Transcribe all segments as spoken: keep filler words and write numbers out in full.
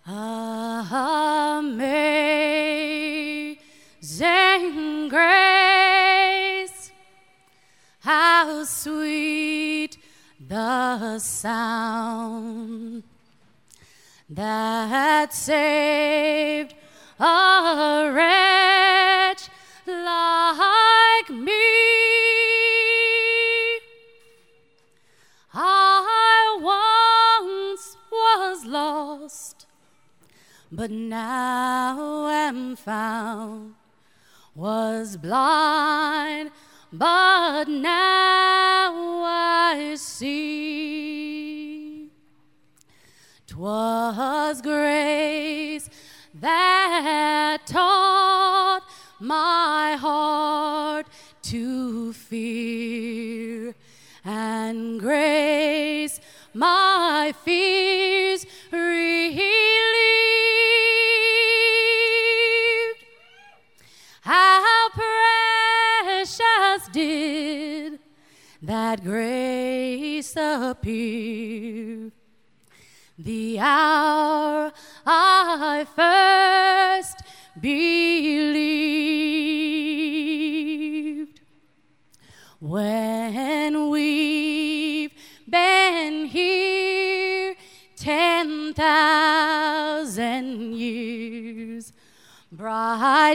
Amazing grace, how sweet the sound that saved a wretch like me. I once was lost, but now am found, was blind, but now I see. 'Twas grace that taught my heart to fear, and grace my fears relieved. How precious did that grace appear the hour I first believed. When we've been here ten thousand years, bright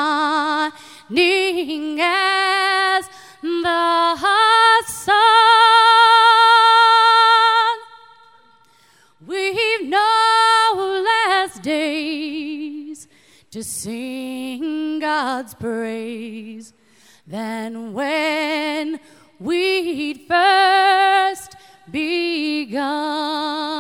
shining as the sun, we've no less days to sing God's praise than when we'd first begun.